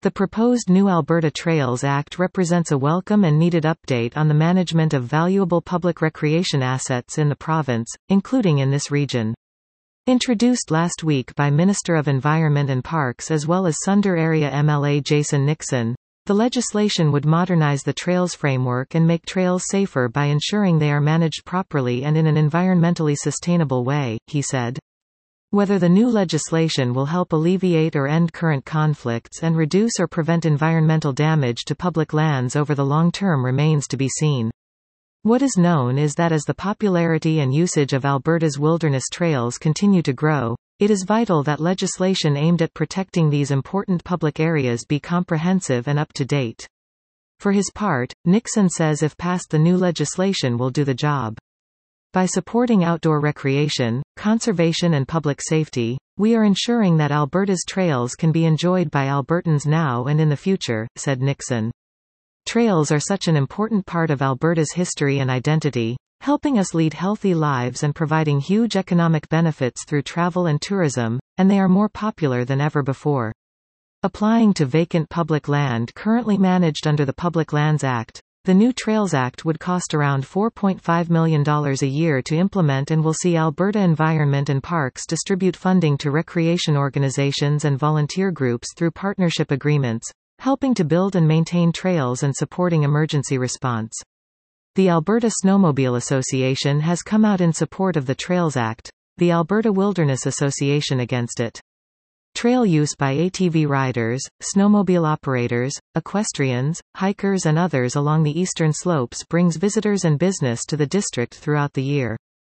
The proposed new Alberta Trails Act represents a welcome and needed update on the management of valuable public recreation assets in the province, including in this region. Introduced last week by Minister of Environment and Parks as well as Sunder area MLA Jason Nixon, the legislation would modernize the trails framework and make trails safer by ensuring they are managed properly and in an environmentally sustainable way, he said. Whether the new legislation will help alleviate or end current conflicts and reduce or prevent environmental damage to public lands over the long term remains to be seen. What is known is that as the popularity and usage of Alberta's wilderness trails continue to grow, it is vital that legislation aimed at protecting these important public areas be comprehensive and up to date. For his part, Nixon says if passed the new legislation will do the job. By supporting outdoor recreation, conservation and public safety, we are ensuring that Alberta's trails can be enjoyed by Albertans now and in the future, said Nixon. Trails are such an important part of Alberta's history and identity, helping us lead healthy lives and providing huge economic benefits through travel and tourism, and they are more popular than ever before. Applying to vacant public land currently managed under the Public Lands Act, the new Trails Act would cost around $4.5 million a year to implement and will see Alberta Environment and Parks distribute funding to recreation organizations and volunteer groups through partnership agreements, helping to build and maintain trails and supporting emergency response. The Alberta Snowmobile Association has come out in support of the Trails Act, the Alberta Wilderness Association against it. Trail use by ATV riders, snowmobile operators, equestrians, hikers and others along the eastern slopes brings visitors and business to the district throughout the year.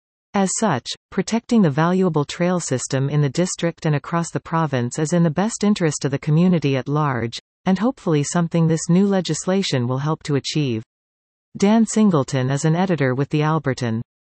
As such, protecting the valuable trail system in the district and across the province is in the best interest of the community at large, and hopefully something this new legislation will help to achieve. Dan Singleton is an editor with The Albertan.